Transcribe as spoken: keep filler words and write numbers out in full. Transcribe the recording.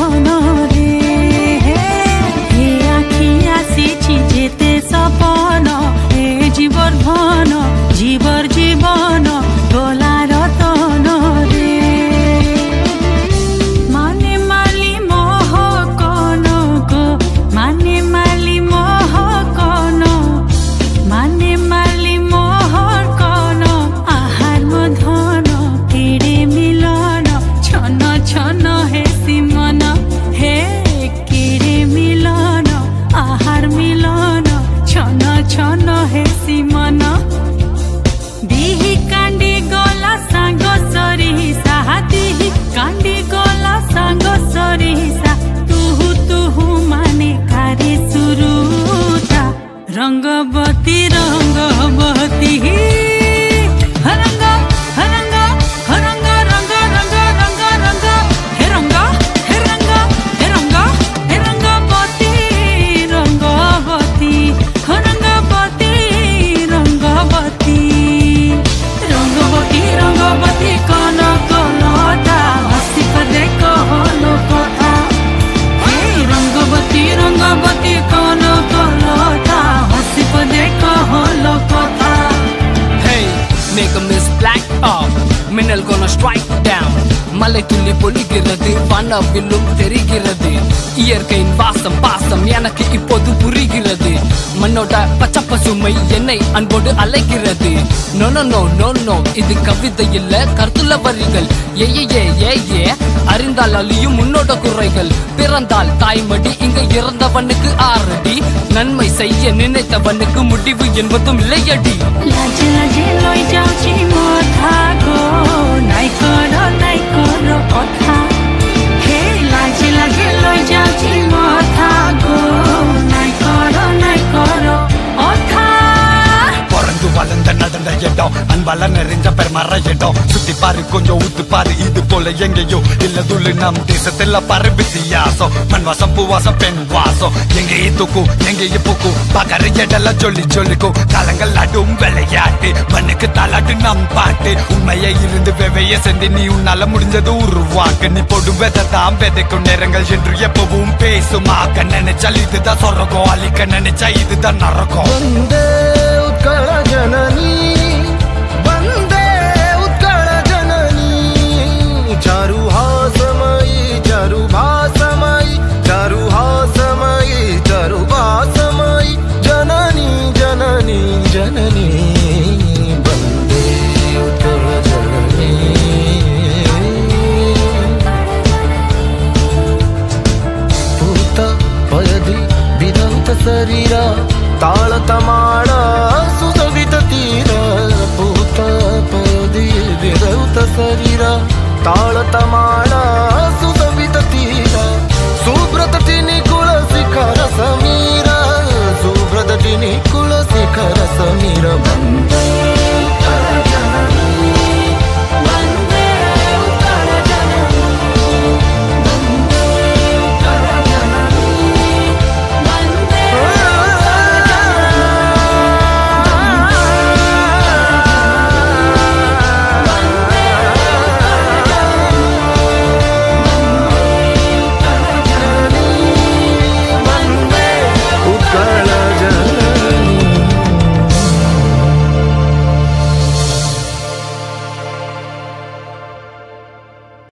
मन रे हे आखि आसीछि जेते सपन हे जीवर धन जीवर जीवन गलार तन रे माने माली मोह कन गो माने माली मोह कन माने माली मोह कन आहार धन केड़े मिलन छन छन हे सिमन हे केड़े मिलन आहार मिलन छन छन हे सिमन दिही कांडी गला सांग सरिसा दिही कांडी गला सांग सरिसा तुहु तुहु माने कारी सुरुता रंगवती रंगवती हरंग हरंग हरंग रंग रंग रंग रंग हे रंग हे रंग हे रंग हे रंगवती रंगवती हरंगवती रंगवती रंगवती रंगवती कन कलता हसी पदे कहलो कथा हे रंगवती रंगवती कन कलता हसी पदे कहलो कथा Hey, make a miss black up மின்னல் gonna strike down மலை துள்ளி பொழிகிறது வானவிலும் தெரிகிறது இயற்கையின் வாசம் பாசம் எனக்கு இப்போது புரிகிறது மண்ணோட பச்சை பசுமை என்னை அன்போடு அழைக்கிறது no no no no no இது கவிதை இல்ல கருத்துள்ள வரிகள் ஏ ஏ ஏ ஏ ஏ அறிந்தால் அழியும் உன்னோட குறைகள் பிறந்தால் தாய்மடி இங்க இறந்தவனுக்கு ஆறடி நன்மை செய்ய நினைத்தவனுக்கு முடிவு என்பதும் இல்லையடி लाजे लाजे लई जाउछि मथा गो नाइ कर नाइ कर कथा हे लाजे लाजे लई जाउछि मथा गो नाइ कर नाइ कर कथा பிறந்து வளர்ந்த நடந்த இடம் அன்பால நிறைஞ்ச பெருமற இடம் சுத்தி பாரு கொஞ்சம் ஊத்து பாரு இது போல எங்கேயோ இல்ல துள்ளு நம் தேசத்துல பாரு வித்தியாசம் மண் வாசம் பூவாசம் பெண் வாசம் எங்கேயே தூக்கும் எங்கேயே பூக்கும் பகர எடெல்லாம் சொல்லி சொல்லிக்கும் காலங்கள் ஆடும் விளையாட்டு மண்ணுக்கு தாளாட்டு நம் பாட்டு உண்மையை இருந்து வெவைய செஞ்சு நீ உன்னால முடிஞ்சது உருவாக்கு நீ போடும் விதை தான் விதைக்கும் நேரங்கள் என்று எப்பவும் பேசுமாக்க நினைச்சா இதுதான் சொரகம் அழிக்க நினைச்சா இதுதான் நரகம் उत्कल जननी वंदे उत्कल जननी चारुहासमयी चारुभासमयी चारुहासमयी चारुभासमयी जननी जननी जननी वंदे उत्कल जननी पूत पयदि विधौत शरीरा ताळ तमाळ सुदवित तीर पूत पयदि विधौत शरीर ताळ तमाळ